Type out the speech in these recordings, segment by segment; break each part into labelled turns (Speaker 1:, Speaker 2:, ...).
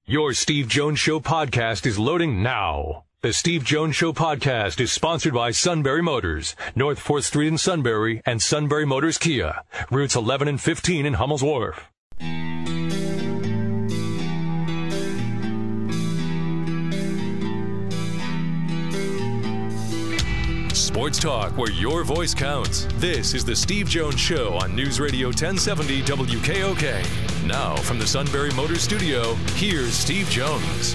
Speaker 1: Your Steve Jones Show podcast is loading now. The Steve Jones Show podcast is sponsored by Sunbury Motors, North 4th Street in Sunbury, and Sunbury Motors Kia, routes 11 and 15 in Hummel's Wharf. Sports talk where your voice counts. This is the Steve Jones Show on News Radio 1070 WKOK. Now from the Sunbury Motors Studio, here's Steve Jones.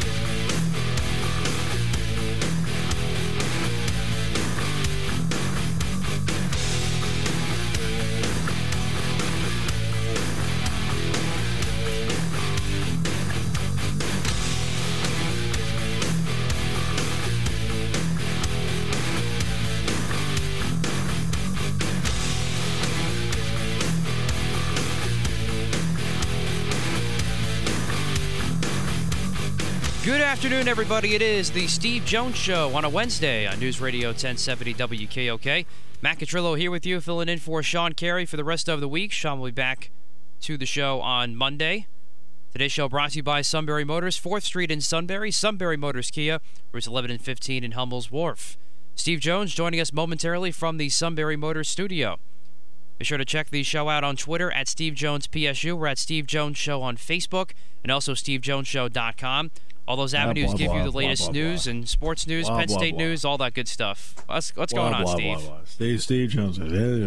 Speaker 2: Good afternoon, everybody. It is the Steve Jones Show on a Wednesday on News Radio 1070 WKOK. Matt Catrillo here with you, filling in for Sean Carey for the rest of the week. Sean will be back to the show on Monday. Today's show brought to you by Sunbury Motors, 4th Street in Sunbury, Sunbury Motors Kia, routes 11 and 15 in Hummel's Wharf. Steve Jones joining us momentarily from the Sunbury Motors studio. Be sure to check the show out on Twitter at Steve Jones PSU. We're at Steve Jones Show on Facebook and also SteveJonesShow.com. All those avenues give you the latest news and sports news, Penn State news, all that good stuff. What's going on, Steve?
Speaker 3: Steve Jones.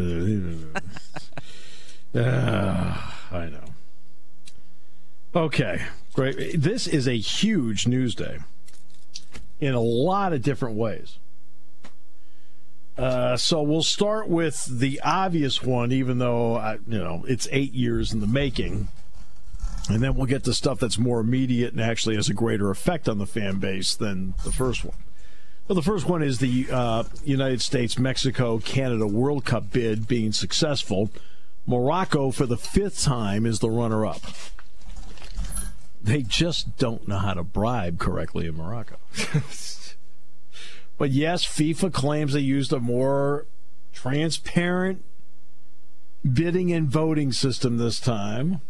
Speaker 3: I know. Okay, great. This is a huge news day in a lot of different ways. So we'll start with the obvious one, even though it's 8 years in the making. And then we'll get to stuff that's more immediate and actually has a greater effect on the fan base than the first one. Well, the first one is the United States, Mexico, Canada World Cup bid being successful. Morocco, for the 5th time, is the runner-up. They just don't know how to bribe correctly in Morocco. But yes, FIFA claims they used a more transparent bidding and voting system this time.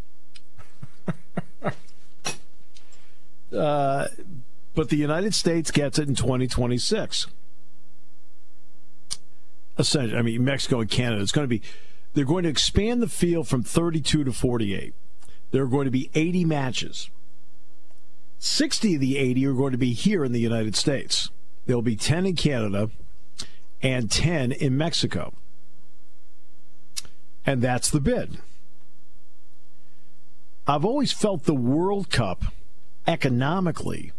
Speaker 3: But the United States gets it in 2026. Essentially, Mexico and Canada. They're going to expand the field from 32 to 48. There are going to be 80 matches. 60 of the 80 are going to be here in the United States. There'll be 10 in Canada and 10 in Mexico. And that's the bid. I've always felt the World Cup economically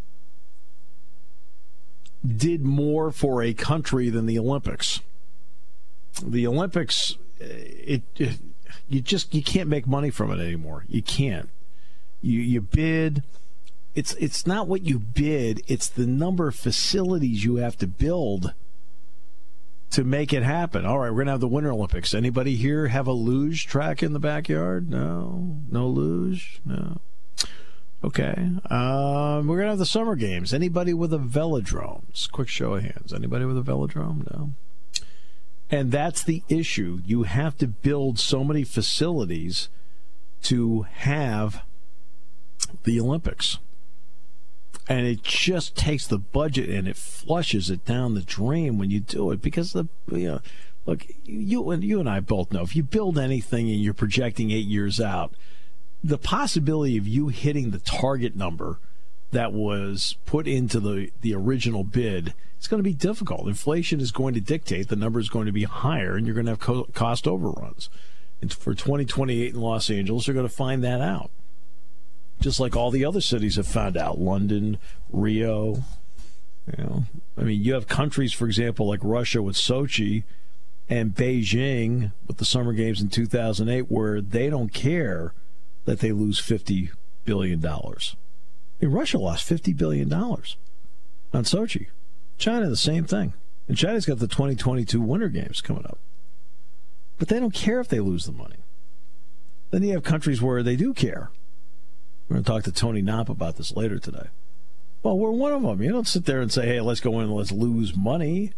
Speaker 3: did more for a country than the Olympics. The Olympics, you can't make money from it anymore. You can't. You bid. It's not what you bid. It's the number of facilities you have to build to make it happen. All right, we're going to have the Winter Olympics. Anybody here have a luge track in the backyard? No? No luge? No. Okay. We're going to have the Summer Games. Anybody with a velodrome? Just quick show of hands. Anybody with a velodrome? No. And that's the issue. You have to build so many facilities to have the Olympics. And it just takes the budget and it flushes it down the drain when you do it. Because, look, you and I both know, if you build anything and you're projecting 8 years out, the possibility of you hitting the target number that was put into the original bid, it's going to be difficult. Inflation is going to dictate the number is going to be higher, and you're going to have cost overruns. And for 2028 in Los Angeles, you're going to find that out. Just like all the other cities have found out, London, Rio. You have countries, for example, like Russia with Sochi and Beijing with the Summer Games in 2008, where they don't care that they lose $50 billion. Russia lost $50 billion on Sochi. China, the same thing. And China's got the 2022 Winter Games coming up. But they don't care if they lose the money. Then you have countries where they do care. We're going to talk to Tony Knopp about this later today. Well, we're one of them. You don't sit there and say, hey, let's go in and let's lose money.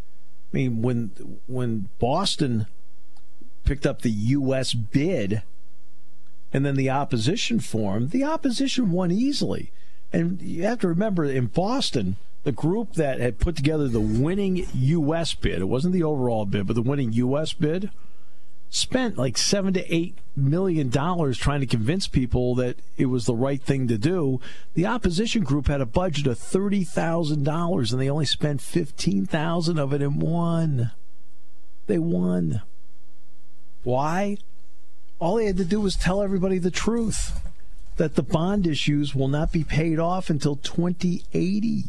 Speaker 3: When Boston picked up the U.S. bid and then the opposition formed, the opposition won easily. And you have to remember, in Boston, the group that had put together the winning U.S. bid, it wasn't the overall bid, but the winning U.S. bid, spent like $7 to $8 million trying to convince people that it was the right thing to do. The opposition group had a budget of $30,000, and they only spent $15,000 of it and won. They won. Why? All they had to do was tell everybody the truth, that the bond issues will not be paid off until 2080.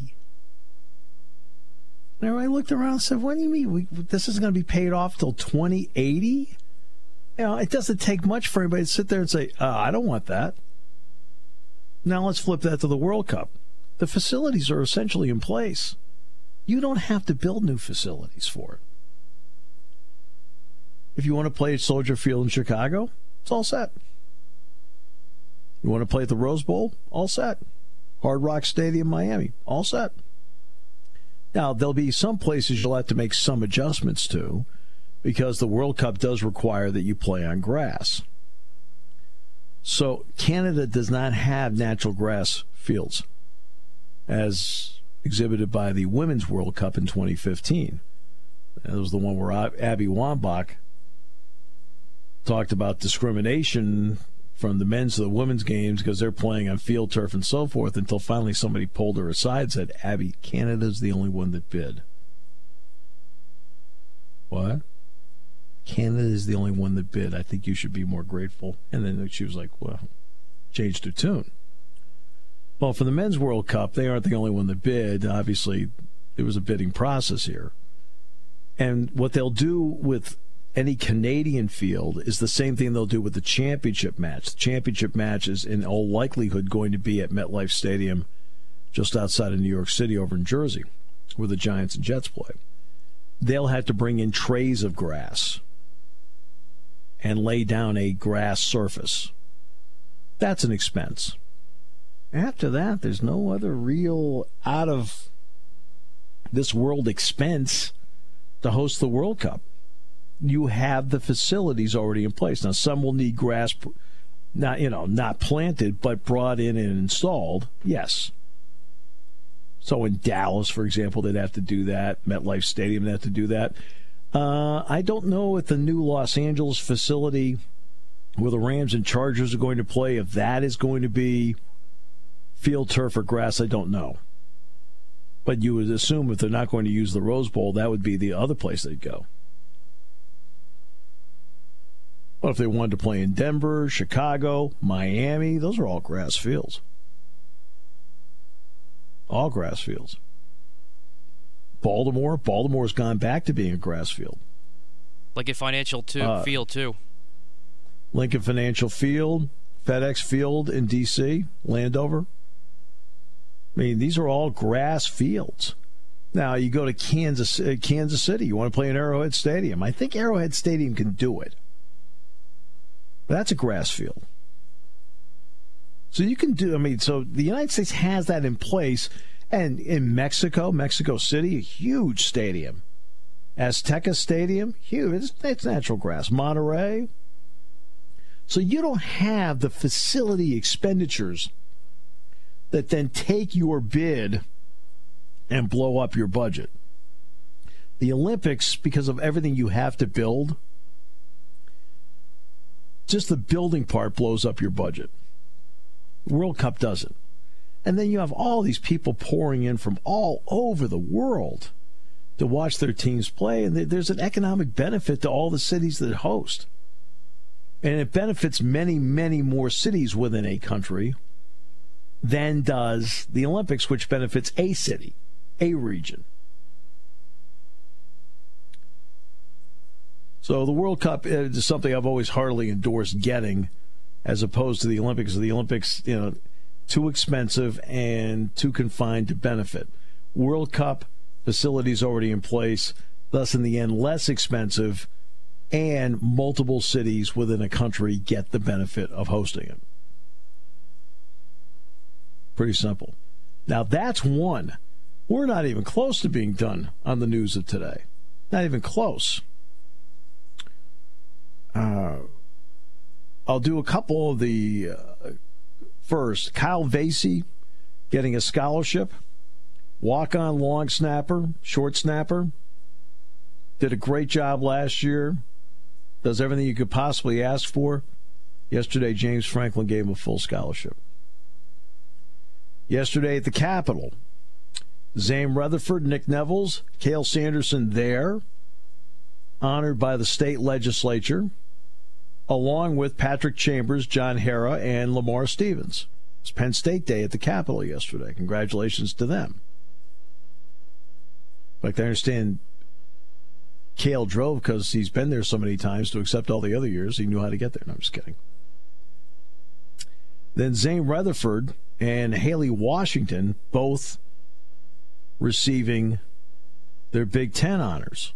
Speaker 3: And everybody looked around and said, what do you mean? This isn't going to be paid off till 2080? You know, it doesn't take much for anybody to sit there and say, I don't want that. Now let's flip that to the World Cup. The facilities are essentially in place. You don't have to build new facilities for it. If you want to play at Soldier Field in Chicago, it's all set. You want to play at the Rose Bowl? All set. Hard Rock Stadium, Miami, all set. Now, there'll be some places you'll have to make some adjustments to, because the World Cup does require that you play on grass. So Canada does not have natural grass fields, as exhibited by the Women's World Cup in 2015. That was the one where Abby Wambach talked about discrimination from the men's to the women's games because they're playing on field turf and so forth, until finally somebody pulled her aside and said, Abby, Canada's the only one that bid. What? Canada is the only one that bid. I think you should be more grateful. And then she was like, well, changed her tune. Well, for the Men's World Cup, they aren't the only one that bid. Obviously, there was a bidding process here. And what they'll do with any Canadian field is the same thing they'll do with the championship match. The championship match is in all likelihood going to be at MetLife Stadium just outside of New York City over in Jersey, where the Giants and Jets play. They'll have to bring in trays of grass and lay down a grass surface. That's an expense. After that, there's no other real out of this world expense to host the World Cup. You have the facilities already in place. Now, some will need grass, not planted, but brought in and installed. Yes. So in Dallas, for example, they'd have to do that. MetLife Stadium, they'd have to do that. I don't know if the new Los Angeles facility where the Rams and Chargers are going to play, if that is going to be field turf or grass, I don't know. But you would assume if they're not going to use the Rose Bowl, that would be the other place they'd go. But if they wanted to play in Denver, Chicago, Miami, those are all grass fields. All grass fields. Baltimore's gone back to being a grass field.
Speaker 2: Lincoln Financial Field, too.
Speaker 3: Lincoln Financial Field, FedEx Field in D.C., Landover. I mean, these are all grass fields. Now, you go to Kansas City. You want to play in Arrowhead Stadium. I think Arrowhead Stadium can do it. But that's a grass field. So you can do, so the United States has that in place. And in Mexico City, a huge stadium. Azteca Stadium, huge. It's natural grass. Monterrey. So you don't have the facility expenditures that then take your bid and blow up your budget. The Olympics, because of everything you have to build, just the building part blows up your budget. World Cup doesn't. And then you have all these people pouring in from all over the world to watch their teams play, and there's an economic benefit to all the cities that host. And it benefits many, many more cities within a country than does the Olympics, which benefits a city, a region. So the World Cup is something I've always heartily endorsed getting, as opposed to the Olympics. The Olympics, too expensive and too confined to benefit. World Cup facilities already in place, thus in the end less expensive, and multiple cities within a country get the benefit of hosting it. Pretty simple. Now that's one. We're not even close to being done on the news of today. Not even close. I'll do a couple of the first. Kyle Vasey getting a scholarship. Walk-on long snapper, short snapper. Did a great job last year. Does everything you could possibly ask for. Yesterday, James Franklin gave him a full scholarship. Yesterday at the Capitol, Zane Rutherford, Nick Nevels, Cale Sanderson there, honored by the state legislature, along with Patrick Chambers, John Hara, and Lamar Stevens. It was Penn State Day at the Capitol yesterday. Congratulations to them. In fact, I understand Cale drove because he's been there so many times to accept all the other years. He knew how to get there. No, I'm just kidding. Then Zane Rutherford and Haley Washington both receiving their Big Ten honors,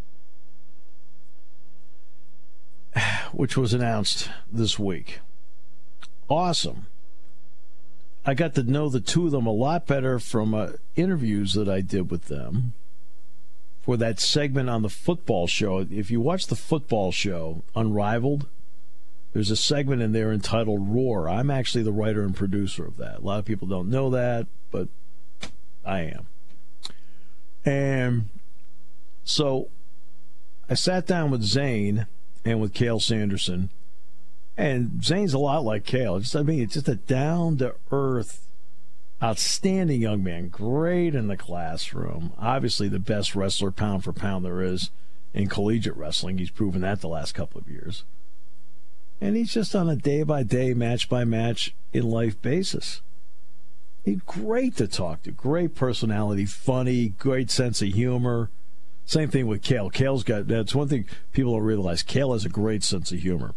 Speaker 3: which was announced this week. Awesome. I got to know the two of them a lot better from interviews that I did with them for that segment on the football show. If you watch the football show, Unrivaled, there's a segment in there entitled Roar. I'm actually the writer and producer of that. A lot of people don't know that, but I am. And so I sat down with Zane and with Cale Sanderson. And Zane's a lot like Cale. It's just a down-to-earth, outstanding young man. Great in the classroom. Obviously the best wrestler pound for pound there is in collegiate wrestling. He's proven that the last couple of years. And he's just on a day-by-day, match-by-match, in-life basis. He's great to talk to. Great personality, funny, great sense of humor. Same thing with Cale. Cale's got, that's one thing people don't realize. Cale has a great sense of humor.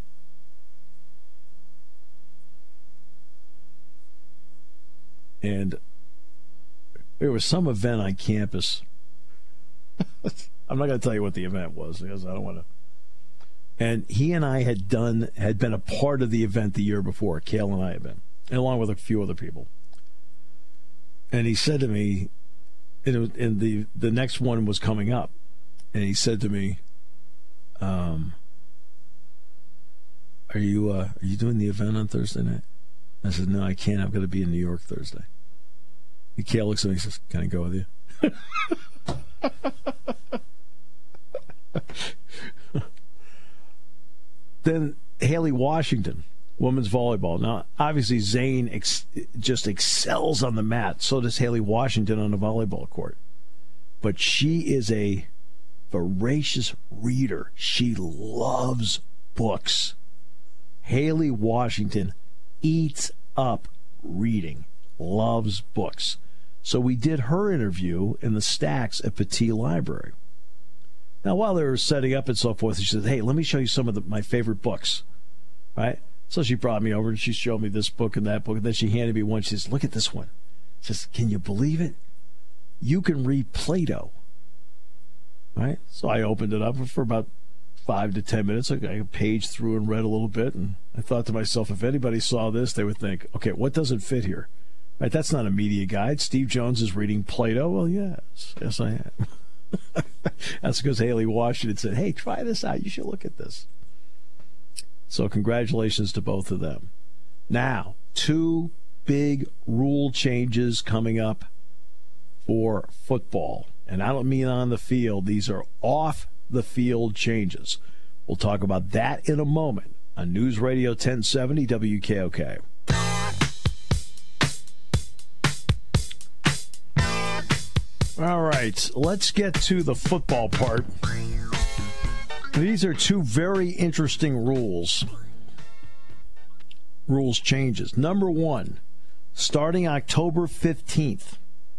Speaker 3: And there was some event on campus. I'm not going to tell you what the event was because I don't want to. And he and I had been a part of the event the year before. Cale and I had been, along with a few other people. And he said to me, and the next one was coming up, and he said to me, "Are you doing the event on Thursday night?" I said, "No, I can't. I'm going to be in New York Thursday." And Cale looks at me and says, "Can I go with you?" Then Haley Washington, women's volleyball. Now, obviously, Zane just excels on the mat. So does Haley Washington on the volleyball court. But she is a voracious reader. She loves books. Haley Washington eats up reading, loves books. So we did her interview in the stacks at Petit Library. Now, while they were setting up and so forth, she said, "Hey, let me show you some of my favorite books." Right? So she brought me over and she showed me this book and that book. And then she handed me one. She says, "Look at this one." She says, "Can you believe it? You can read Plato." Right? So I opened it up for about 5 to 10 minutes. I paged through and read a little bit. And I thought to myself, if anybody saw this, they would think, okay, what doesn't fit here? Right? That's not a media guide. Steve Jones is reading Plato. Well, yes. Yes, I am. That's because Haley Washington said, "Hey, try this out. You should look at this." So congratulations to both of them. Now, 2 big rule changes coming up for football. And I don't mean on the field. These are off the field changes. We'll talk about that in a moment on News Radio 1070 WKOK. All right, let's get to the football part. These are 2 very interesting rules changes. Number 1, starting October 15th,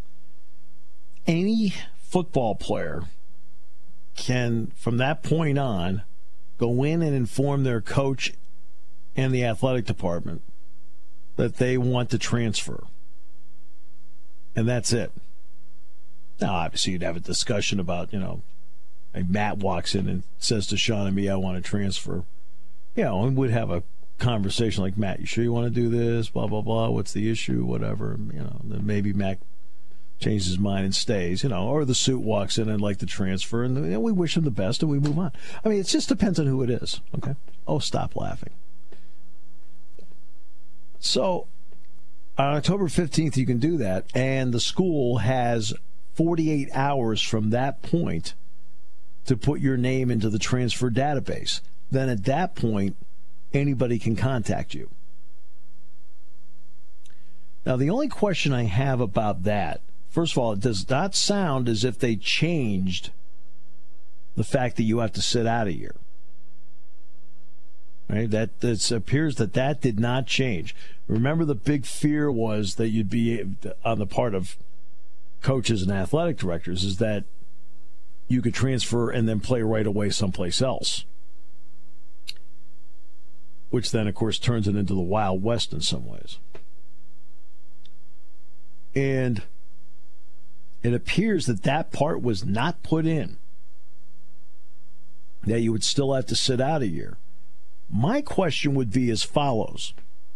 Speaker 3: any football player can, from that point on, go in and inform their coach and the athletic department that they want to transfer. And that's it. Now, obviously, you'd have a discussion about, Matt walks in and says to Sean and me, "I want to transfer." And we'd have a conversation like, "Matt, you sure you want to do this? Blah, blah, blah. What's the issue? Whatever." Then maybe Matt changes his mind and stays, or the suit walks in and like to transfer, and we wish him the best and we move on. I mean, it just depends on who it is, okay? Oh, stop laughing. So on October 15th, you can do that, and the school has 48 hours from that point to put your name into the transfer database. Then at that point, anybody can contact you. Now, the only question I have about that, first of all, it does not sound as if they changed the fact that you have to sit out a year. Right? It appears that did not change. Remember, the big fear was that you'd be, on the part of coaches and athletic directors, is that you could transfer and then play right away someplace else, which then, of course, turns it into the Wild West in some ways. And it appears that part was not put in, that you would still have to sit out a year. My question would be as follows.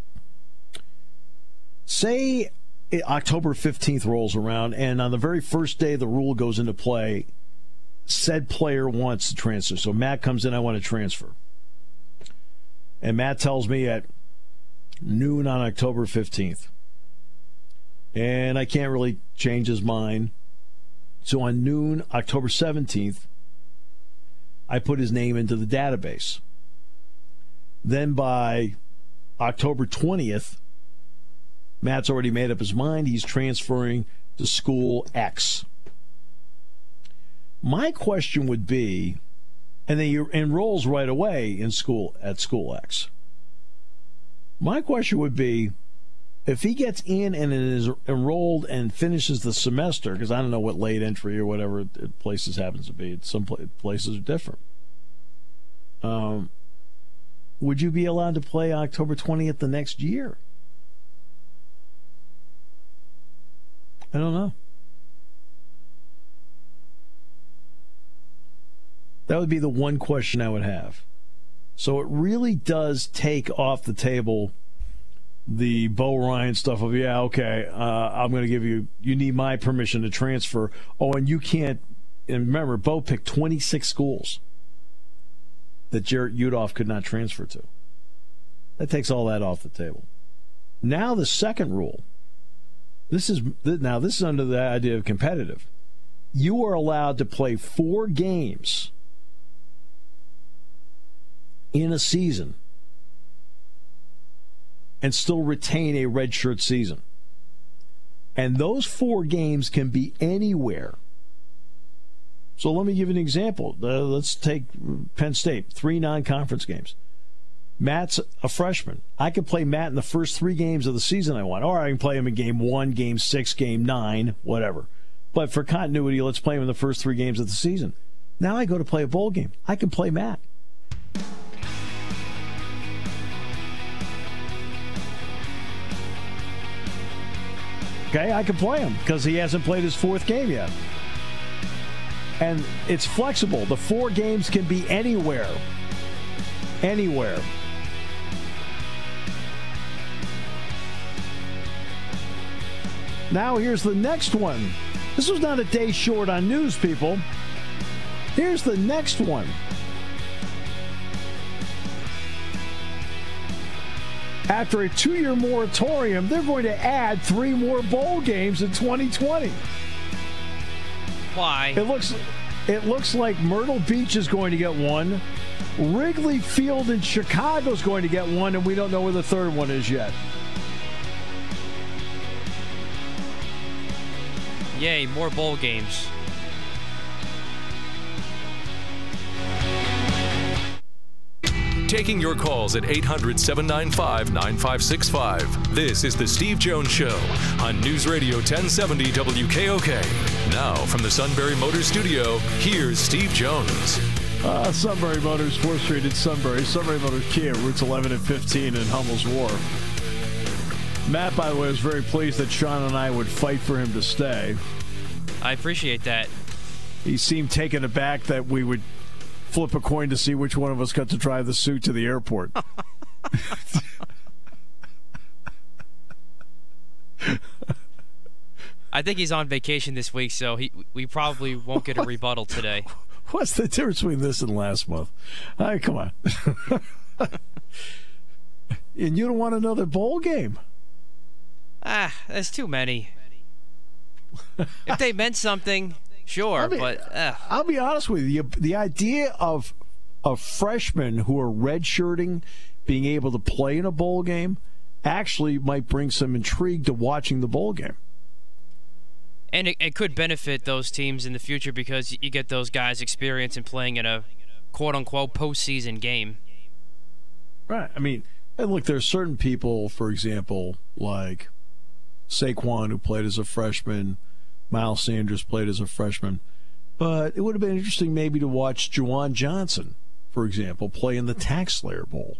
Speaker 3: Say October 15th rolls around, and on the very first day the rule goes into play, said player wants to transfer. So Matt comes in, I want to transfer. And Matt tells me at noon on October 15th. And I can't really change his mind. So on noon, October 17th, I put his name into the database. Then by October 20th, Matt's already made up his mind. He's transferring to school X. My question would be, and then he enrolls right away in school at school X. My question would be, if he gets in and is enrolled and finishes the semester, because I don't know what late entry or whatever places happens to be, some places are different. Would you be allowed to play October 20th the next year? I don't know. That would be the one question I would have. So it really does take off the table the Bo Ryan stuff of, yeah, okay, I'm going to give you need my permission to transfer. Oh, and you can't, and remember, Bo picked 26 schools that Jarrett Udoff could not transfer to. That takes all that off the table. Now the second rule, this is under the idea of competitive. You are allowed to play 4 games in a season and still retain a redshirt season. And those 4 games can be anywhere. So let me give you an example. Let's take Penn State, 3 non-conference games. Matt's a freshman. I could play Matt in the first 3 games of the season I want. Or I can play him in game 1, game 6, game 9, whatever. But for continuity, let's play him in the first 3 games of the season. Now I go to play a bowl game. I can play Matt. Okay, I can play him because he hasn't played his 4th game yet. And it's flexible. The 4 games can be anywhere. Anywhere. Now here's the next one. This was not a day short on news, people. Here's the next one. After a 2-year moratorium, they're going to add 3 more bowl games in 2020.
Speaker 2: Why?
Speaker 3: It looks like Myrtle Beach is going to get one. Wrigley Field in Chicago is going to get one, and we don't know where the 3rd one is yet.
Speaker 2: Yay, more bowl games.
Speaker 1: Taking your calls at 800-795-9565. This is The Steve Jones Show on News Radio 1070 WKOK. Now, from the Sunbury Motors Studio, here's Steve Jones.
Speaker 3: Sunbury Motors, 4th Street in Sunbury. Sunbury Motors Kia, routes 11 and 15 in Hummel's Wharf. Matt, by the way, was very pleased that Sean and I would fight for him to stay.
Speaker 2: I appreciate that.
Speaker 3: He seemed taken aback that we would flip a coin to see which one of us got to drive the suit to the airport.
Speaker 2: I think he's on vacation this week, so we probably won't get a rebuttal today.
Speaker 3: What's the difference between this and last month? All right, come on. And you don't want another bowl game.
Speaker 2: There's too many. If they meant something, sure,
Speaker 3: I'll be honest with you. The idea of freshmen who are redshirting being able to play in a bowl game actually might bring some intrigue to watching the bowl game.
Speaker 2: And it could benefit those teams in the future because you get those guys experience in playing in a quote-unquote postseason game.
Speaker 3: Right. I mean, and look, there's certain people, for example, like Saquon, who played as a freshman, Miles Sanders played as a freshman. But it would have been interesting maybe to watch Juwan Johnson, for example, play in the Tax Slayer Bowl.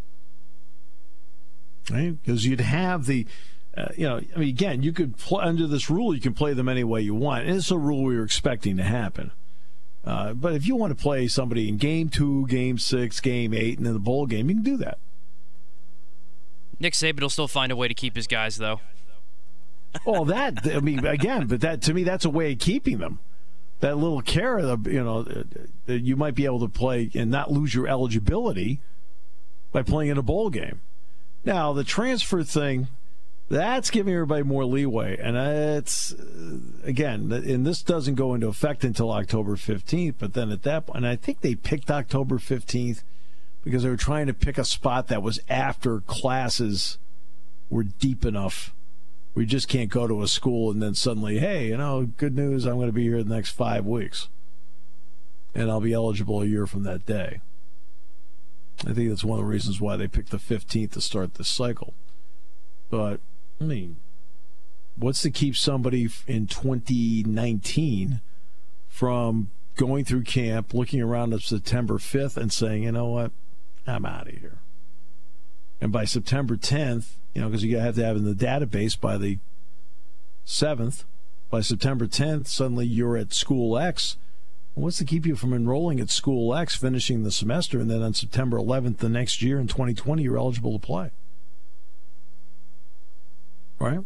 Speaker 3: Right? Because you'd have the... again, you could under this rule, you can play them any way you want. And it's a rule we were expecting to happen. But if you want to play somebody in Game 2, Game 6, Game 8, and in the bowl game, you can do that.
Speaker 2: Nick Saban will still find a way to keep his guys, though.
Speaker 3: Well, but to me, that's a way of keeping them. That little carrot, that you might be able to play and not lose your eligibility by playing in a bowl game. Now, the transfer thing, that's giving everybody more leeway. And it's, again, and this doesn't go into effect until October 15th, but then at that point, and I think they picked October 15th because they were trying to pick a spot that was after classes were deep enough. We just can't go to a school and then suddenly, hey, good news, I'm going to be here the next 5 weeks. And I'll be eligible a year from that day. I think that's one of the reasons why they picked the 15th to start this cycle. But, I mean, what's to keep somebody in 2019 from going through camp, looking around at September 5th and saying, you know what, I'm out of here. And by September 10th, because you have to have it in the database by the 7th, by September 10th, suddenly you're at School X. What's to keep you from enrolling at School X, finishing the semester, and then on September 11th the next year in 2020, you're eligible to play? Right?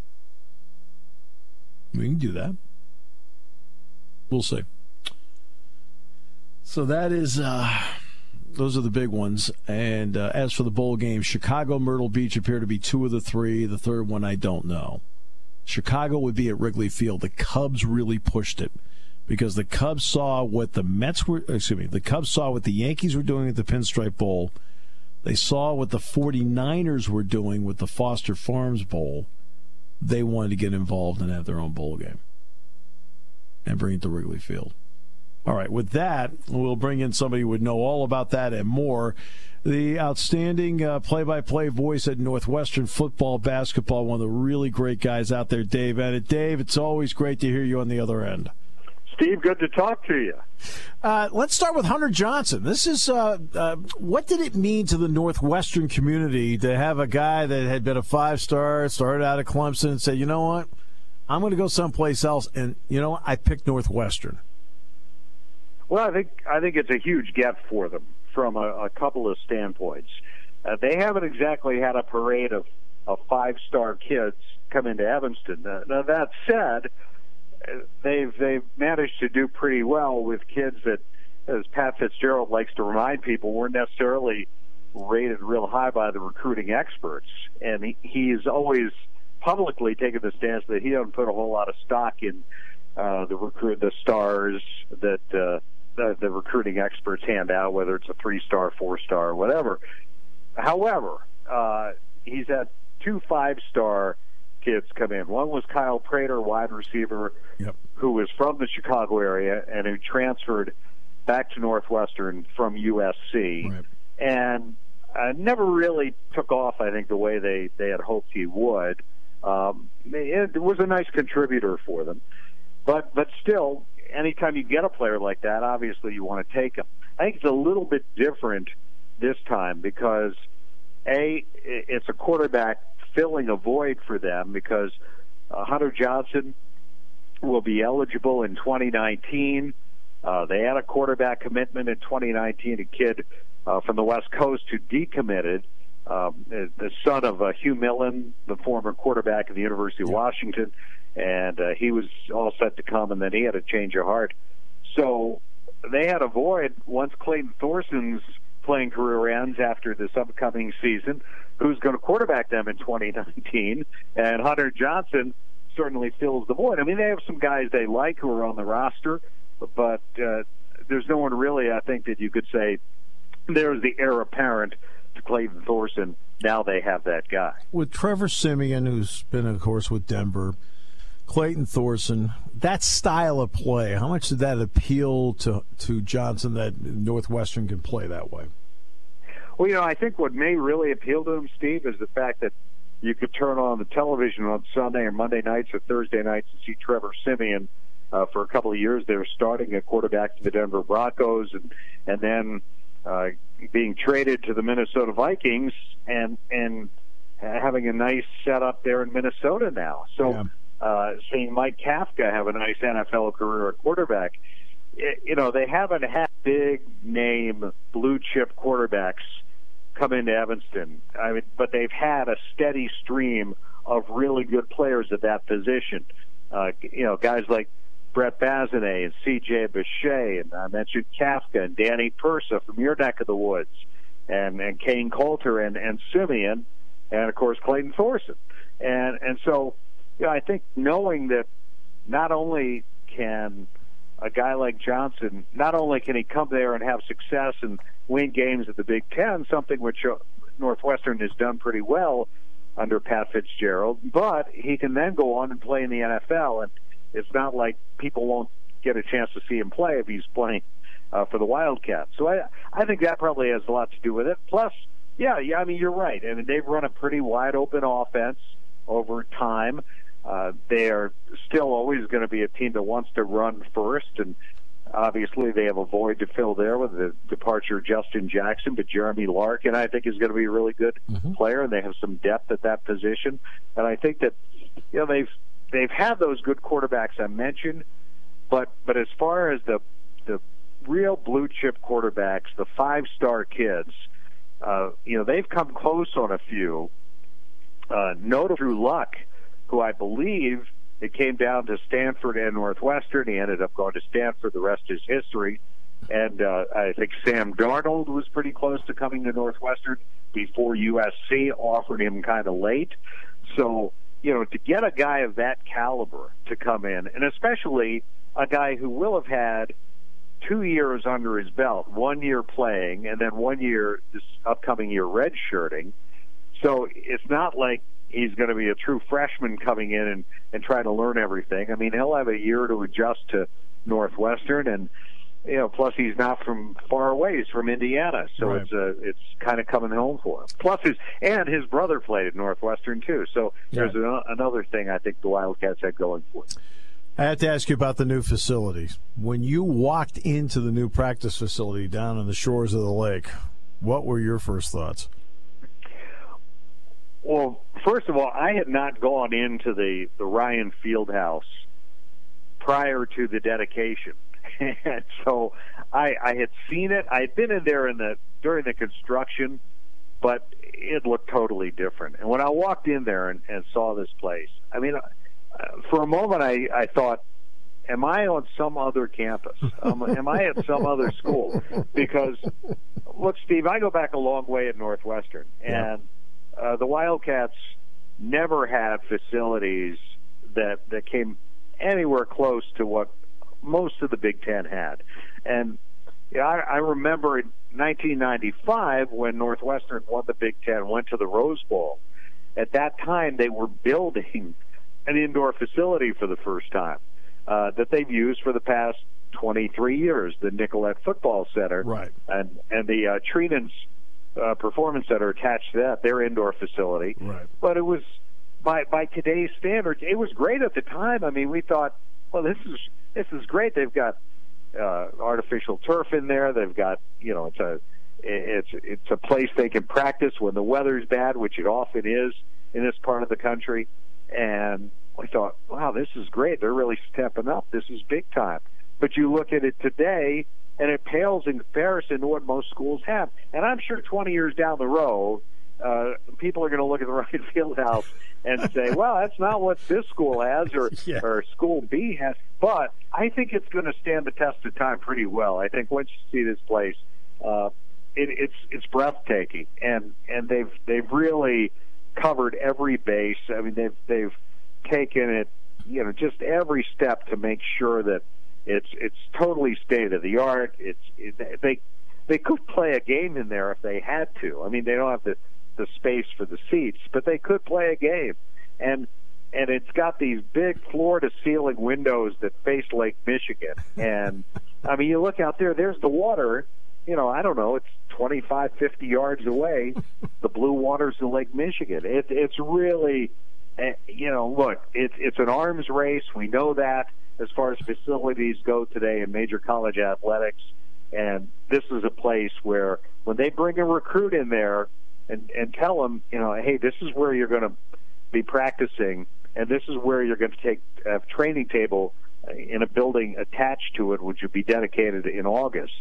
Speaker 3: We can do that. We'll see. So that is, those are the big ones. And as for the bowl game, Chicago, Myrtle Beach appear to be two of the three. The third one, I don't know. Chicago would be at Wrigley Field. The Cubs really pushed it because the Cubs saw what the Cubs saw what the Yankees were doing at the Pinstripe Bowl. They saw what the 49ers were doing with the Foster Farms Bowl. They wanted to get involved and have their own bowl game and bring it to Wrigley Field. All right, with that, we'll bring in somebody who would know all about that and more. The outstanding play-by-play voice at Northwestern football, basketball, one of the really great guys out there, Dave Ennett. Dave, it's always great to hear you on the other end.
Speaker 4: Steve, good to talk to you.
Speaker 3: Let's start with Hunter Johnson. This is what did it mean to the Northwestern community to have a guy that had been a 5-star, started out at Clemson, and said, you know what, I'm going to go someplace else, and you know what, I picked Northwestern.
Speaker 4: Well, I think it's a huge get for them from a couple of standpoints. They haven't exactly had a parade of 5-star kids come into Evanston. Now that said, they've managed to do pretty well with kids that, as Pat Fitzgerald likes to remind people, weren't necessarily rated real high by the recruiting experts. And he's always publicly taken the stance that he doesn't put a whole lot of stock in the stars that the recruiting experts hand out, whether it's a 3-star, 4-star, or whatever. However, he's had 2 5-star kids come in. One was Kyle Prater, wide receiver, who was from the Chicago area and who transferred back to Northwestern from USC. Right. And never really took off, I think, the way they had hoped he would. It was a nice contributor for them. But still, anytime you get a player like that, obviously you want to take him. I think it's a little bit different this time because, A, it's a quarterback filling a void for them because Hunter Johnson will be eligible in 2019. They had a quarterback commitment in 2019, a kid from the West Coast who decommitted, the son of Hugh Millen, the former quarterback of the University of Washington, and he was all set to come, and then he had a change of heart. So they had a void once Clayton Thorson's playing career ends after this upcoming season. who's going to quarterback them in 2019, and Hunter Johnson certainly fills the void. I mean, they have some guys they like who are on the roster, but there's no one really, I think, that you could say there's the heir apparent to Clayton Thorson. Now they have that guy.
Speaker 3: With Trevor Siemian, who's been, of course, with Denver, Clayton Thorson, that style of play, how much did that appeal to Johnson that Northwestern can play that way?
Speaker 4: Well, I think what may really appeal to him, Steve, is the fact that you could turn on the television on Sunday or Monday nights or Thursday nights and see Trevor Siemian. For a couple of years, they were starting at quarterback to the Denver Broncos, and then being traded to the Minnesota Vikings and having a nice setup there in Minnesota now. So seeing Mike Kafka have a nice NFL career at quarterback, they haven't had big-name blue-chip quarterbacks come into Evanston. I mean, but they've had a steady stream of really good players at that position. Guys like Brett Bazinet and C.J. Bechet, and I mentioned Kafka and Danny Persa from your neck of the woods, and Kane Coulter and Siemian, and of course Clayton Thorson. And so, I think knowing that not only can a guy like Johnson, not only can he come there and have success and win games at the Big Ten, something which Northwestern has done pretty well under Pat Fitzgerald, but he can then go on and play in the NFL, and it's not like people won't get a chance to see him play if he's playing for the Wildcats. So I think that probably has a lot to do with it. Plus, I mean, you're right. I mean, they've run a pretty wide-open offense over time. They are still always going to be a team that wants to run first, and obviously they have a void to fill there with the departure of Justin Jackson, but Jeremy Larkin, I think, is going to be a really good player, and they have some depth at that position. And I think that they've had those good quarterbacks I mentioned, but as far as the real blue chip quarterbacks, the 5-star kids, they've come close on a few. Notably through luck, who I believe it came down to Stanford and Northwestern. He ended up going to Stanford. The rest is history. And I think Sam Darnold was pretty close to coming to Northwestern before USC offered him kind of late. So, to get a guy of that caliber to come in, and especially a guy who will have had 2 years under his belt, 1 year playing, and then 1 year this upcoming year redshirting. So it's not like he's going to be a true freshman coming in and trying to learn everything. I mean, he'll have a year to adjust to Northwestern, and plus he's not from far away; he's from Indiana, so right. It's kind of coming home for him. Plus his brother played at Northwestern too, so there's another thing I think the Wildcats had going for them.
Speaker 3: I have to ask you about the new facilities. When you walked into the new practice facility down on the shores of the lake, what were your first thoughts?
Speaker 4: Well, first of all, I had not gone into the Ryan Fieldhouse prior to the dedication. And so I had seen it. I had been in there during the construction, but it looked totally different. And when I walked in there and saw this place, I mean, for a moment I thought, am I on some other campus? Am I at some other school? Because, look, Steve, I go back a long way at Northwestern, and the Wildcats never had facilities that came anywhere close to what most of the Big Ten had. And I remember in 1995 when Northwestern won the Big Ten, went to the Rose Bowl. At that time, they were building an indoor facility for the first time that they've used for the past 23 years, the Nicollet Football Center.
Speaker 3: Right.
Speaker 4: And the Trenance Performance Center attached to that, their indoor facility.
Speaker 3: Right.
Speaker 4: But it was, by today's standards, it was great at the time. I mean, we thought, well, this is great. They've got artificial turf in there. They've got, it's a place they can practice when the weather's bad, which it often is in this part of the country. And we thought, wow, this is great. They're really stepping up. This is big time. But you look at it today, and it pales in comparison to what most schools have. And I'm sure 20 years down the road, people are going to look at the Ryan Fieldhouse and say, well, that's not what this school has or school B has. But I think it's going to stand the test of time pretty well. I think once you see this place, it's breathtaking, and they've really covered every base. I mean, they've taken it, just every step to make sure that it's totally state of the art. They could play a game in there if they had to. I mean, they don't have the space for the seats, but they could play a game, and it's got these big floor-to-ceiling windows that face Lake Michigan. And, I mean, you look out there, there's the water, I don't know, it's 25, 50 yards away, the blue waters of Lake Michigan. It's really, look, it's an arms race. We know that as far as facilities go today in major college athletics. And this is a place where when they bring a recruit in there and tell them, hey, this is where you're going to be practicing, and this is where you're going to take a training table in a building attached to it, which would be dedicated in August,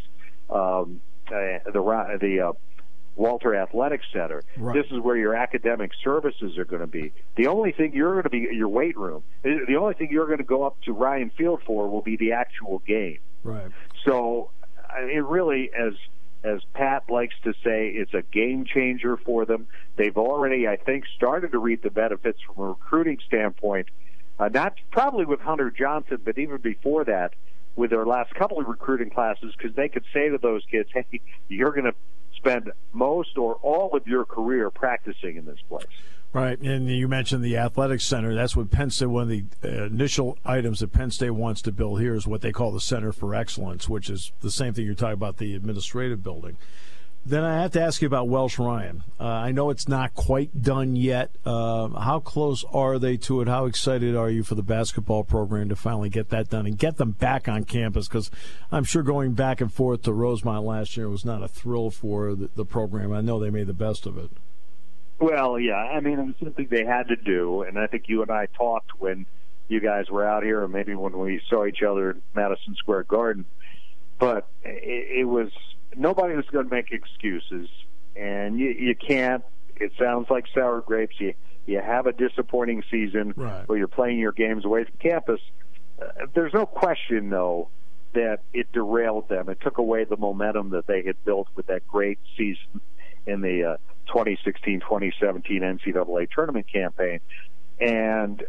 Speaker 4: the Walter Athletic Center. Right. This is where your academic services are going to be. The only thing you're going to be, your weight room, the only thing you're going to go up to Ryan Field for will be the actual game.
Speaker 3: Right.
Speaker 4: So it really, as Pat likes to say, it's a game changer for them. They've already, I think, started to reap the benefits from a recruiting standpoint, not probably with Hunter Johnson, but even before that, with their last couple of recruiting classes, because they could say to those kids, hey, you're going to spend most or all of your career practicing in this place.
Speaker 3: Right, and you mentioned the Athletic Center. That's what Penn State, one of the initial items that Penn State wants to build here is what they call the Center for Excellence, which is the same thing you're talking about, the administrative building. Then I have to ask you about Welsh Ryan. I know it's not quite done yet. How close are they to it? How excited are you for the basketball program to finally get that done and get them back on campus? Because I'm sure going back and forth to Rosemont last year was not a thrill for the program. I know they made the best of it.
Speaker 4: Well, yeah. I mean, it was something they had to do, and I think you and I talked when you guys were out here, or maybe when we saw each other at Madison Square Garden. But it was nobody was going to make excuses, and you can't. It sounds like sour grapes. You have a disappointing season
Speaker 3: right,
Speaker 4: where you're playing your games away from campus. There's no question, though, that it derailed them. It took away the momentum that they had built with that great season in the 2016-2017 NCAA tournament campaign. And,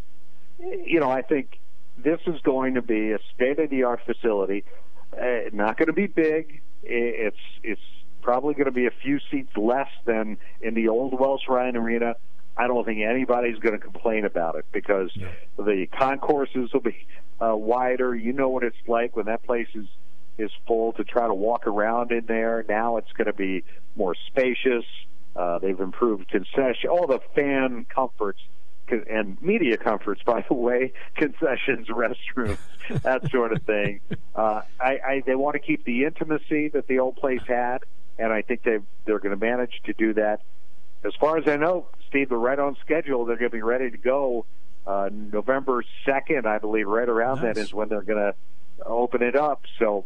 Speaker 4: I think this is going to be a state-of-the-art facility. Not going to be big. It's probably going to be a few seats less than in the old Welsh Ryan Arena. I don't think anybody's going to complain about it because the concourses will be wider. You know what it's like when that place is full to try to walk around in there. Now it's going to be more spacious. They've improved concession, all the fan comforts and media comforts, by the way, concessions, restrooms, that sort of thing. They want to keep the intimacy that the old place had, and I think they're going to manage to do that. As far as I know, Steve, they're right on schedule. They're going to be ready to go November 2nd, I believe, right around that is when they're going to open it up. So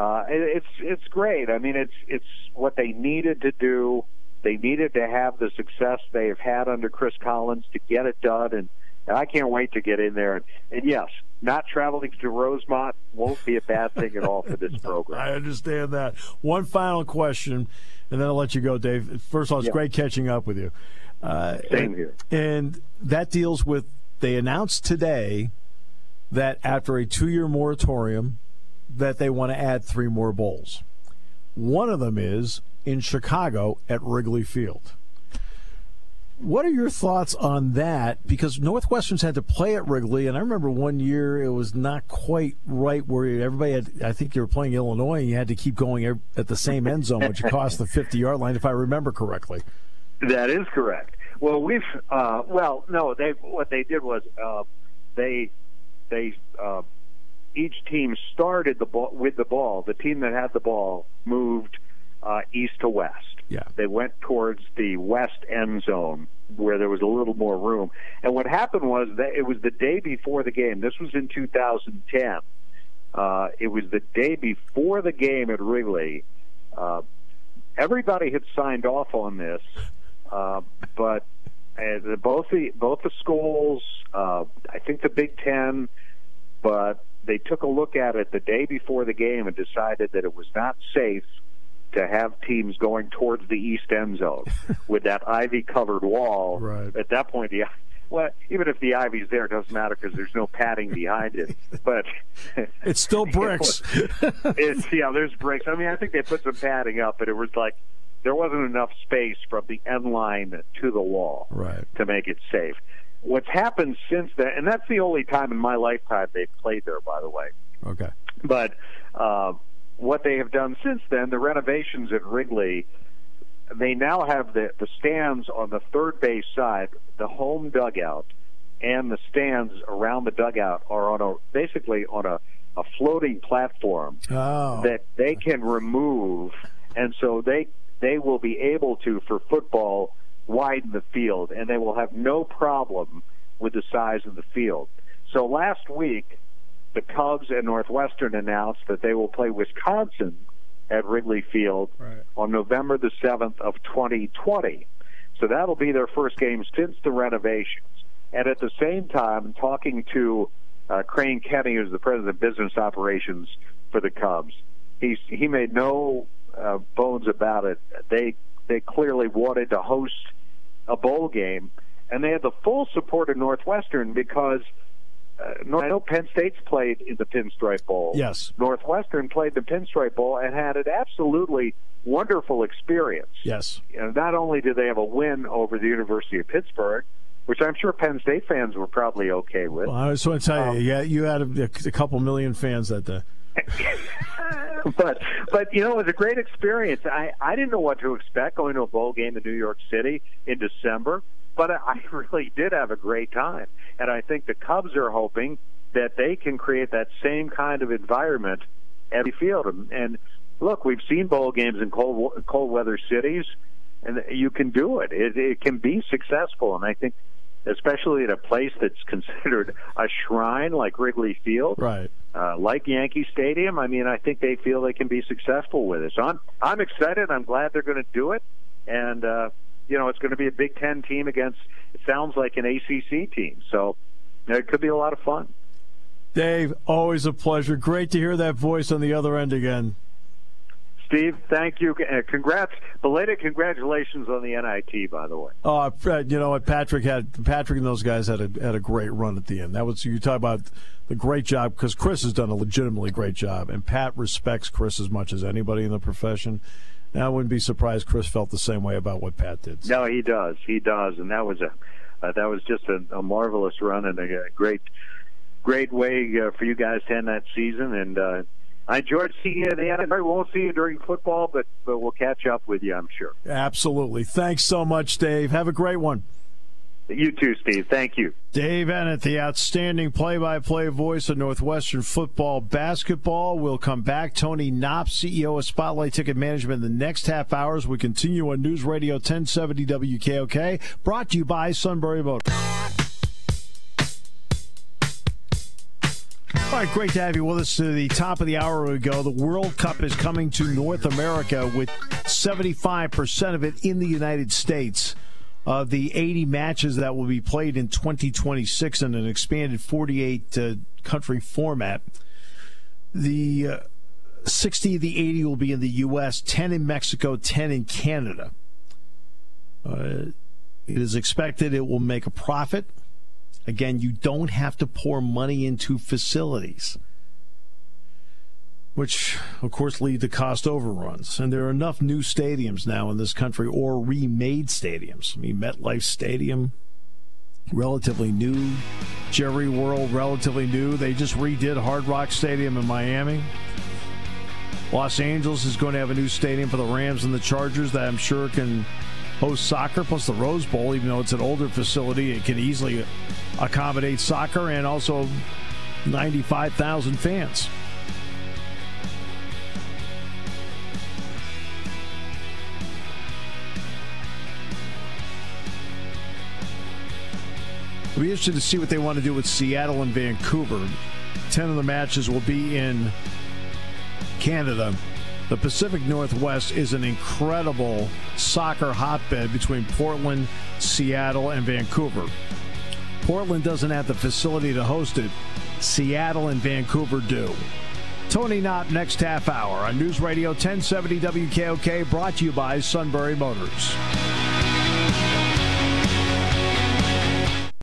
Speaker 4: it's great. I mean, it's what they needed to do. They needed to have the success they have had under Chris Collins to get it done, and I can't wait to get in there. And yes, not traveling to Rosemont won't be a bad thing at all for this program.
Speaker 3: I understand that. One final question, and then I'll let you go, Dave. First of all, it's great catching up with you.
Speaker 4: Same here.
Speaker 3: And that deals with, they announced today that after a 2-year moratorium that they want to add 3 more bowls. One of them is in Chicago at Wrigley Field. What are your thoughts on that? Because Northwestern's had to play at Wrigley, and I remember one year it was not quite right where everybody had, I think you were playing Illinois, and you had to keep going at the same end zone, which cost the 50-yard line, if I remember correctly.
Speaker 4: That is correct. Well, what they did was they each team started with the ball. The team that had the ball moved east to west.
Speaker 3: Yeah. They
Speaker 4: went towards the west end zone where there was a little more room. And what happened was that it was the day before the game. This was in 2010. It was the day before the game at Wrigley. Everybody had signed off on this, but both the schools, I think the Big Ten, but they took a look at it the day before the game and decided that it was not safe to have teams going towards the east end zone with that ivy-covered wall.
Speaker 3: Right.
Speaker 4: At that point, even if the ivy's there, it doesn't matter because there's no padding behind it. But
Speaker 3: it's still bricks.
Speaker 4: There's bricks. I mean, I think they put some padding up, but it was like there wasn't enough space from the end line to the wall to make it safe. What's happened since then, and that's the only time in my lifetime they've played there, by the way.
Speaker 3: Okay.
Speaker 4: But what they have done since then, the renovations at Wrigley, they now have the stands on the third base side, the home dugout, and the stands around the dugout are basically on a floating platform that they can remove, and so they will be able to, for football, widen the field, and they will have no problem with the size of the field. So last week, the Cubs and Northwestern announced that they will play Wisconsin at Wrigley Field on November the 7th of 2020. So that'll be their first game since the renovations. And at the same time, talking to Crane Kenny, who's the president of business operations for the Cubs, he made no bones about it. They clearly wanted to host a bowl game, and they had the full support of Northwestern because I know Penn State's played in the Pinstripe Bowl.
Speaker 3: Yes.
Speaker 4: Northwestern played the Pinstripe Bowl and had an absolutely wonderful experience.
Speaker 3: Yes.
Speaker 4: And not only did they have a win over the University of Pittsburgh, which I'm sure Penn State fans were probably okay with.
Speaker 3: Well, I just want to tell you, you had a couple million fans that day.
Speaker 4: but it was a great experience. I didn't know what to expect going to a bowl game in New York City in December, but I really did have a great time. And I think the Cubs are hoping that they can create that same kind of environment at the field. And look, we've seen bowl games in cold weather cities, and you can do it. It can be successful. And I think, especially at a place that's considered a shrine like Wrigley Field, like Yankee Stadium, I mean, I think they feel they can be successful with it. So I'm excited. I'm glad they're going to do it. And, it's going to be a Big Ten team against, it sounds like an ACC team. So it could be a lot of fun.
Speaker 3: Dave, always a pleasure. Great to hear that voice on the other end again.
Speaker 4: Steve, thank you. Congrats. Belated congratulations on the NIT, by the way.
Speaker 3: Oh, you know what? Patrick and those guys had a great run at the end. That was, you talk about the great job, because Chris has done a legitimately great job, and Pat respects Chris as much as anybody in the profession. Now, I wouldn't be surprised Chris felt the same way about what Pat did.
Speaker 4: No, he does, and that was just a marvelous run and a great way for you guys to end that season. And I enjoyed seeing you. I won't see you during football, but we'll catch up with you, I'm sure.
Speaker 3: Absolutely. Thanks so much, Dave. Have a great one.
Speaker 4: You too, Steve. Thank you.
Speaker 3: Dave Ennett, the outstanding play-by-play voice of Northwestern football basketball. We'll come back. Tony Knopp, CEO of Spotlight Ticket Management, in the next half hours. We continue on News Radio 1070 WKOK, brought to you by Sunbury Motors. All right, great to have you with us. To the top of the hour ago, the World Cup is coming to North America, with 75% of it in the United States. Of the 80 matches that will be played in 2026 in an expanded 48-country format, the 60 of the 80 will be in the U.S., 10 in Mexico, 10 in Canada. It is expected it will make a profit. Again, you don't have to pour money into facilities, which, of course, lead to cost overruns. And there are enough new stadiums now in this country, or remade stadiums. I mean, MetLife Stadium, relatively new. Jerry World, relatively new. They just redid Hard Rock Stadium in Miami. Los Angeles is going to have a new stadium for the Rams and the Chargers that I'm sure can host soccer, plus the Rose Bowl, even though it's an older facility, it can easily accommodate soccer and also 95,000 fans. It'll be interesting to see what they want to do with Seattle and Vancouver. 10 of the matches will be in Canada. The Pacific Northwest is an incredible soccer hotbed between Portland, Seattle, and Vancouver. Portland doesn't have the facility to host it. Seattle and Vancouver do. Tony Knott next half hour on News Radio 1070 WKOK, brought to you by Sunbury Motors.